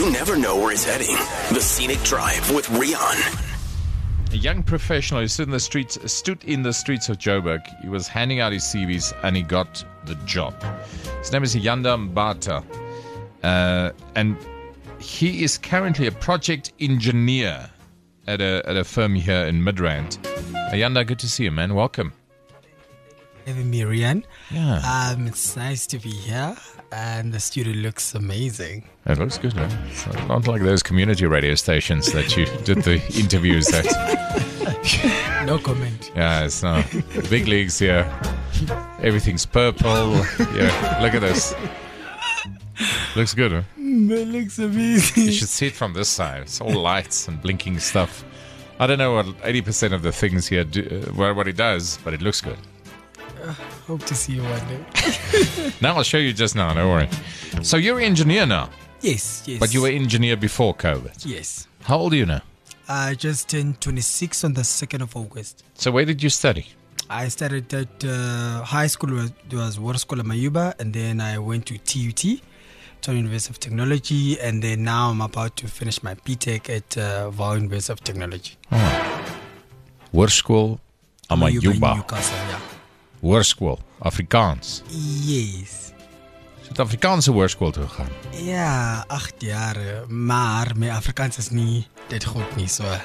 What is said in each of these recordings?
you never know where he's heading. The Scenic Drive with Rian. A young professional who stood in the streets of Joburg. He was handing out his CVs and he got the job. His name is Yanda Mbata. And he is currently a project engineer at a firm here in Midrand. Yanda, good to see you, man. Welcome. Having me, Rian. Yeah. It's nice to be here, and the studio looks amazing. It looks good, man. It's not like those community radio stations that you did the interviews at. No comment. Yeah, it's not. Big leagues here. Everything's purple. Yeah, look at this. Looks good, huh? It looks amazing. You should see it from this side. It's all lights and blinking stuff. I don't know what 80% of the things here do, what it does, but it looks good. Hope to see you one day. Now I'll show you just now, don't worry. So you're an engineer now, Yes. but you were engineer before COVID. Yes. How old are you now? I just turned 26 on the 2nd of August. So where did you study? I started at high school, it was Water School at Mayuba, and then I went to TUT, Tshwane University of Technology, and then now I'm about to finish my BTech at Vaal University of Technology. Hoërskool Amayuba. in Newcastle, yeah. Hoërskool, Afrikaans. Yes. Suid-Afrikaanse hoërskool toe gegaan. Ja, 8 jaar, maar my Afrikaans is nie dit goed nie, so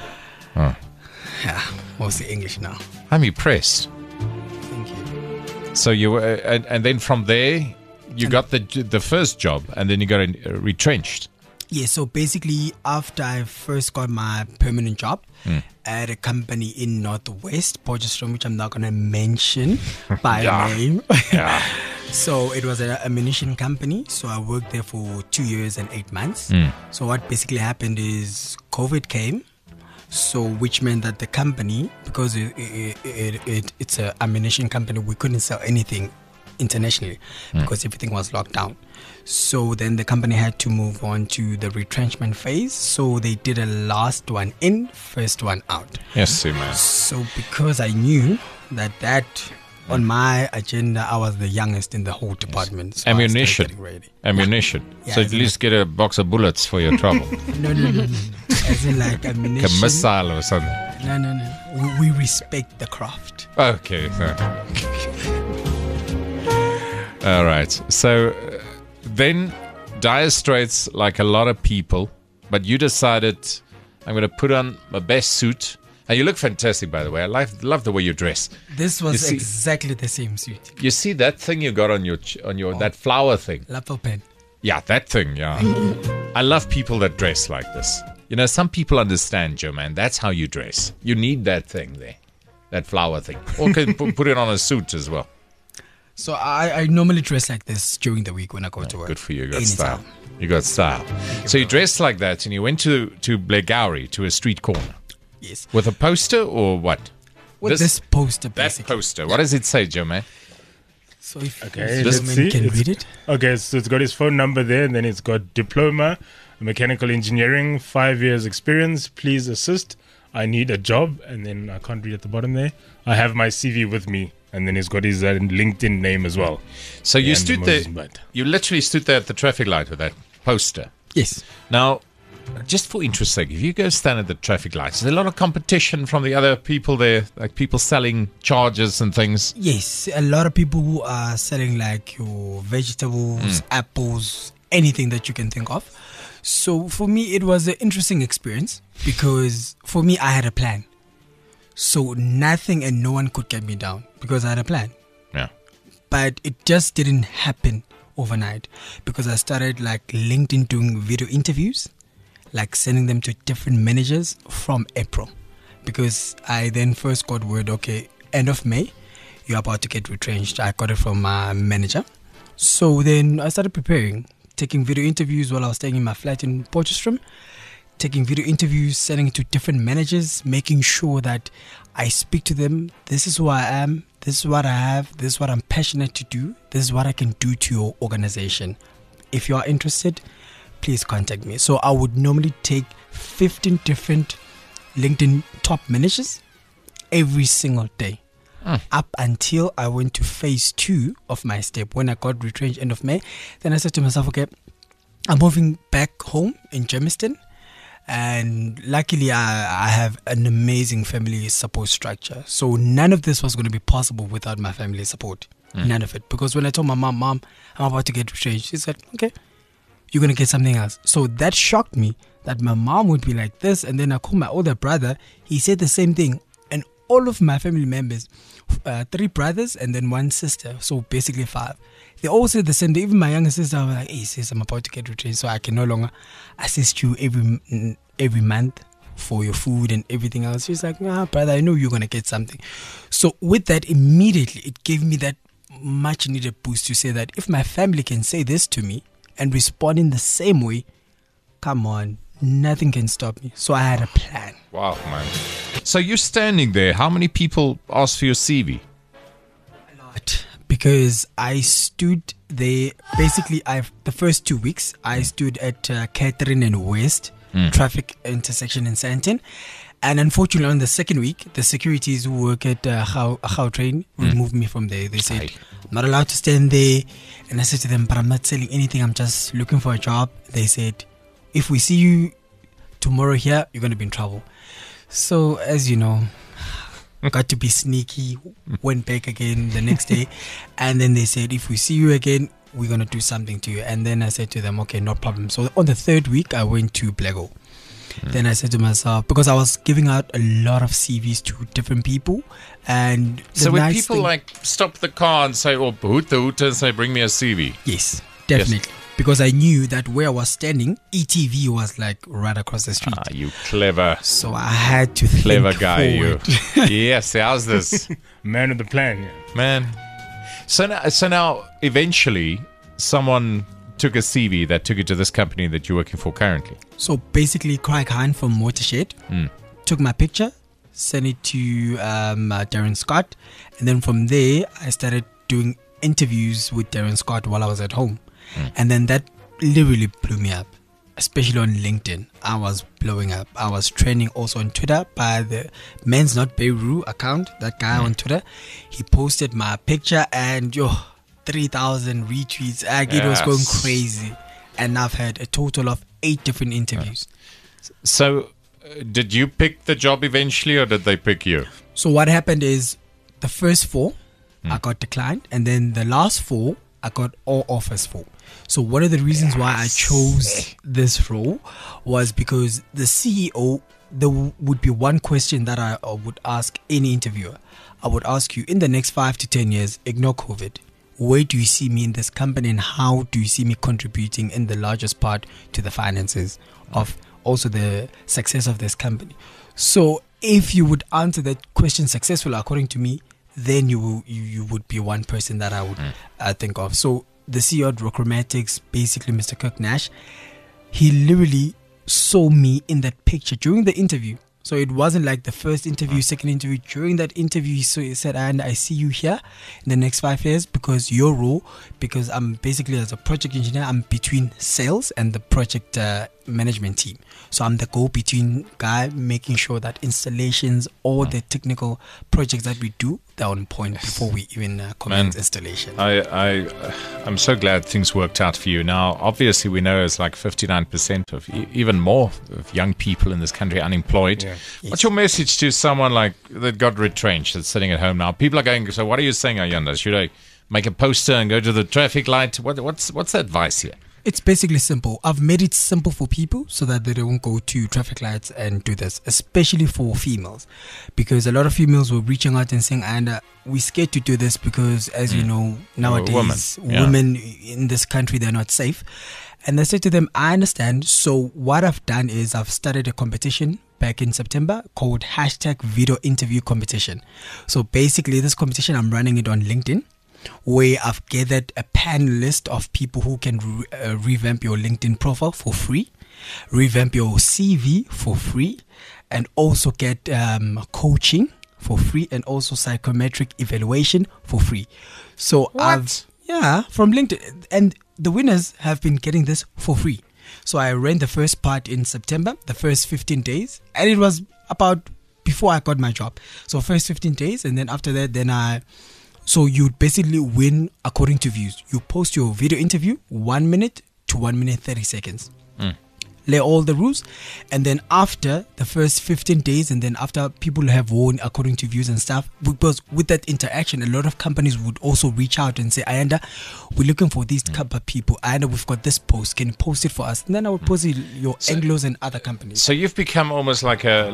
ja, mostly English now. I'm impressed. Thank you. So you were, and then from there, you got the first job, and then you got retrenched. Yeah, so basically after I first got my permanent job at a company in Northwest, Potchefstroom, which I'm not going to mention by name. Yeah. So it was an ammunition company. So I worked there for 2 years and 8 months. So what basically happened is COVID came. So which meant that the company, because it's an ammunition company, we couldn't sell anything internationally because everything was locked down. So then the company had to move on to the retrenchment phase. So they did a last one in, first one out. Yes, man. So because I knew that on my agenda, I was the youngest in the whole department. So Ammunition. I started getting ready. Ammunition. Yeah, So at least get a box of bullets for your trouble. No. As in like Like ammunition. a missile or something. No. We respect the craft. Okay. All right. So then Dire Straits, like a lot of people, but you decided, I'm going to put on my best suit. And you look fantastic, by the way. I love the way you dress. This was see- exactly the same suit. You see that thing you got on your that flower thing? Lapel pen. Yeah, that thing, yeah. I love people that dress like this. You know, some people understand, Joe, man. That's how you dress. You need that thing there, that flower thing. Or can put it on a suit as well. So I normally dress like this during the week when I go to work. Good for you. You got Anytime. style. You got style. So you dressed like that and you went to Blegauri, to a street corner. Yes. With a poster or what? With this poster, That basically. poster. What does it say, Joe, man? So if Okay, this let's gentleman see. can read it. Okay, so it's got his phone number there, and then it's got diploma, mechanical engineering, 5 years experience. Please assist. I need a job, and then I can't read at the bottom there. I have my CV with me, and then he's got his LinkedIn name as well. So you And stood Moses there. Mbata. You literally stood there at the traffic light with that poster. Yes. Now, just for interest sake, if you go stand at the traffic lights, is there a lot of competition from the other people there, like people selling chargers and things? Yes, a lot of people who are selling like your vegetables, apples, anything that you can think of. So for me, it was an interesting experience because for me, I had a plan. So nothing and no one could get me down because I had a plan. Yeah. But it just didn't happen overnight because I started like LinkedIn doing video interviews, like sending them to different managers from April. Because I then first got word, okay, end of May, you're about to get retrenched. I got it from my manager. So then I started preparing, taking video interviews while I was staying in my flat in Potchefstroom, taking video interviews, sending it to different managers, making sure that I speak to them. This is who I am. This is what I have. This is what I'm passionate to do. This is what I can do to your organization. If you are interested, please contact me. So I would normally take 15 different LinkedIn top managers every single day. Up until I went to phase 2 of my step when I got retrenched end of May. Then I said to myself, okay, I'm moving back home home in Germiston. And luckily, I have an amazing family support structure. So none of this was going to be possible without my family support. None of it. Because when I told my mom, I'm about to get retrenched, she said, okay, you're going to get something else. So that shocked me that my mom would be like this. And then I called my older brother. He said the same thing. And all of my family members, 3 brothers and then 1 sister. So basically 5. They all said the same thing. Even my younger sister was like, hey, sis, I'm about to get retrenched, so I can no longer assist you every month for your food and everything else. She's like, nah, brother, I know you're going to get something. So with that, immediately, it gave me that much needed boost to say that if my family can say this to me and respond in the same way, come on, nothing can stop me. So I had a plan. Wow, man. So you're standing there. How many people asked for your CV? A lot. Because I stood there, basically, the first 2 weeks, I stood at Catherine and West traffic intersection in Sandton. And unfortunately, on the second week, the securities who work at Gautrain removed me from there. They said, I'm not allowed to stand there. And I said to them, but I'm not selling anything. I'm just looking for a job. They said, if we see you tomorrow here, you're going to be in trouble. So, as you know, got to be sneaky, went back again the next day. And then they said, if we see you again, we're going to do something to you. And then I said to them, okay, no problem. So on the third week, I went to Blago. Then I said to myself, because I was giving out a lot of CVs to different people. And so when people like stop the car and say, or hoot the hoot and say, bring me a CV. Yes, definitely. Yes. Because I knew that where I was standing, ETV was like right across the street. Ah, you clever. So I had to clever think guy, forward. you. Yes, how's this? Man with the plan. Yeah. Man. So now, eventually, someone took a CV that took it to this company that you're working for currently. So basically, Craig Hahn from Watershed took my picture, sent it to Darren Scott, and then from there, I started doing interviews with Darren Scott while I was at home. And then that literally blew me up, especially on LinkedIn. I was blowing up. I was trending also on Twitter by the Men's Not Beirut account, that guy on Twitter. He posted my picture and 3,000 retweets. It was going crazy. And I've had a total of 8 different interviews. So did you pick the job eventually or did they pick you? So what happened is the first 4 I got declined, and then the last 4 I got all offers for. So one of the reasons why I chose this role was because the CEO, there would be one question that I would ask any interviewer. I would ask you, in the next 5 to 10 years, ignore COVID, where do you see me in this company and how do you see me contributing in the largest part to the finances of also the success of this company? So if you would answer that question successfully, according to me, then you would be one person that I would think of. So the CEO of Rockromatics, basically Mr. Kirk Nash, he literally saw me in that picture during the interview. So it wasn't like the first interview, second interview. During that interview, he said, and I see you here in the next 5 years because your role, because I'm basically as a project engineer, I'm between sales and the project management team. So I'm the go-between guy, making sure that installations, all the technical projects that we do, they're on point before we even commence installation. I'm so glad things worked out for you. Now, obviously, we know it's like 59% of even more of young people in this country unemployed. Yeah. Yes. What's your message to someone like that got retrenched that's sitting at home now? People are going, so what are you saying, Ayanda? Should I make a poster and go to the traffic light? What's the advice here? It's basically simple. I've made it simple for people so that they don't go to traffic lights and do this, especially for females. Because a lot of females were reaching out and saying, and we're scared to do this because, as you know, nowadays, women in this country, they're not safe. And I said to them, I understand. So what I've done is I've started a competition back in September called #Video Interview Competition. So basically, this competition, I'm running it on LinkedIn, where I've gathered a panelist of people who can revamp your LinkedIn profile for free, revamp your CV for free, and also get coaching for free, and also psychometric evaluation for free. So from LinkedIn, and the winners have been getting this for free. So I ran the first part in September, the first 15 days, and it was about before I got my job. So first 15 days, and then after that, so you basically win according to views. You post your video interview 1 minute to 1 minute 30 seconds. lay all the rules, and then after the first 15 days, and then after people have won according to views and stuff, because with that interaction, a lot of companies would also reach out and say, Ayanda, we're looking for these type of people. Ayanda, we've got this post, can you post it for us? And then I would post it your Anglos and other companies. So you've become almost like a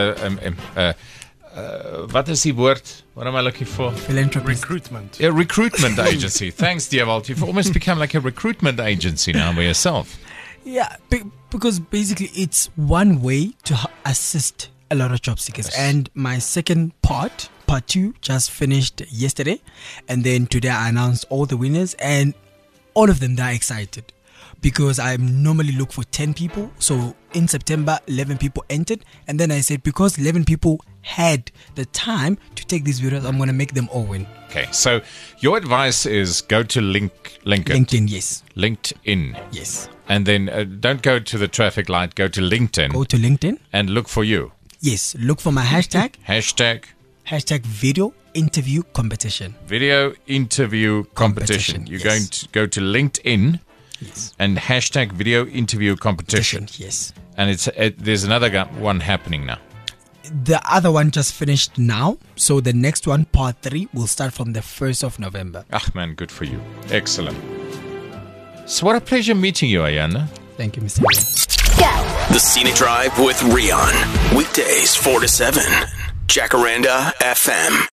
what is the word? What am I looking for? Philanthropist. Recruitment. A recruitment agency. Thanks, Diewald. You've almost become like a recruitment agency now by yourself. Yeah, because basically it's one way to assist a lot of job seekers. Yes. And my second part 2, just finished yesterday. And then today I announced all the winners, and all of them, they're excited. Because I normally look for 10 people. So in September, 11 people entered. And then I said, because 11 people had the time to take these videos, I'm going to make them all win. Okay, so your advice is go to LinkedIn, yes. LinkedIn. Yes. And then don't go to the traffic light, go to LinkedIn. Go to LinkedIn. And look for you. Yes. Look for my hashtag. Hashtag video interview competition. video interview competition. You're Yes. going to go to LinkedIn. Yes. And hashtag video interview competition. Yes. And there's another one happening now. The other one just finished now. So the next one, part 3, will start from the 1st of November. Ah, man, good for you. Excellent. So what a pleasure meeting you, Ayanda. Thank you, Mr. Ian. The Scenic Drive with Rian. Weekdays 4 to 7. Jacaranda FM.